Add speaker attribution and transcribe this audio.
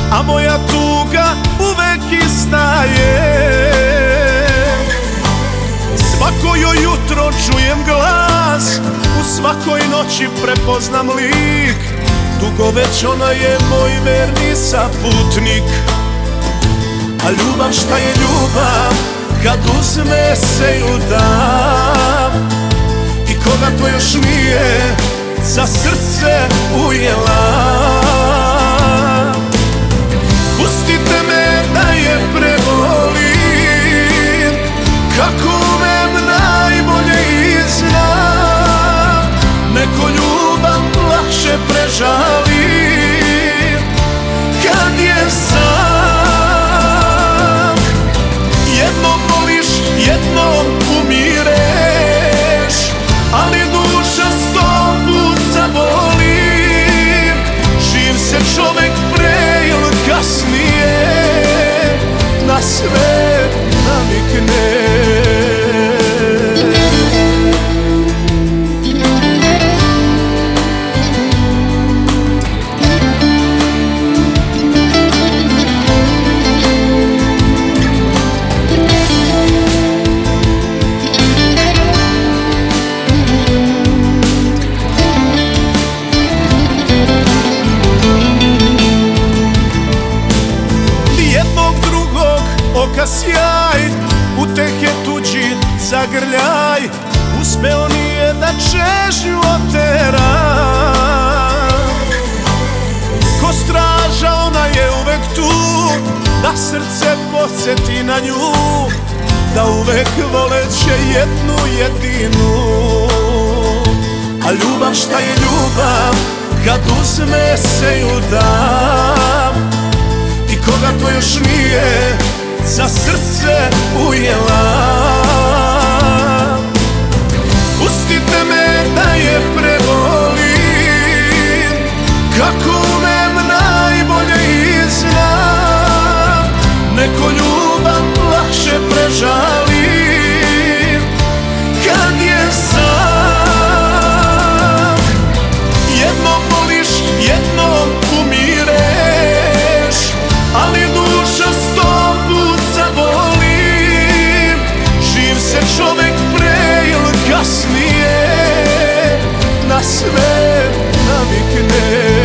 Speaker 1: a moja tuga uvek ista je. Svako joj jutro čujem glas, u svakoj noći prepoznam lik. Dugo već ona je moj verni saputnik. A ljubav, šta je ljubav kad uzme se ju dam? I koga to još nije za srce ujela? Pustite me da je prevolim, kako umem najbolje i znam. Neko ljubav lakše prežali kad je sam. Jednom voliš, jednom umireš, ali duša 100 put zaboli. Živ se čovek pre ili kasnije na sve navikne. Oka sjaj, utehe tuđi zagrljaj, uspeo nije da čežnju otera. Ko straža ona je uvek tu, da srce podsjeti na nju, da uvek voleće jednu jedinu. A ljubav, šta je ljubav kad uzme se ju dam? I koga to još nije za srce ujela? Pustite me da je prevolim, kako umem najbolje i znam. Neko ljubav lakše prežali kad je sam. Jednom voliš, jednom umireš, ali duša 100 put zaboli. Živ se čovek pre ili kasnije na sve navikne.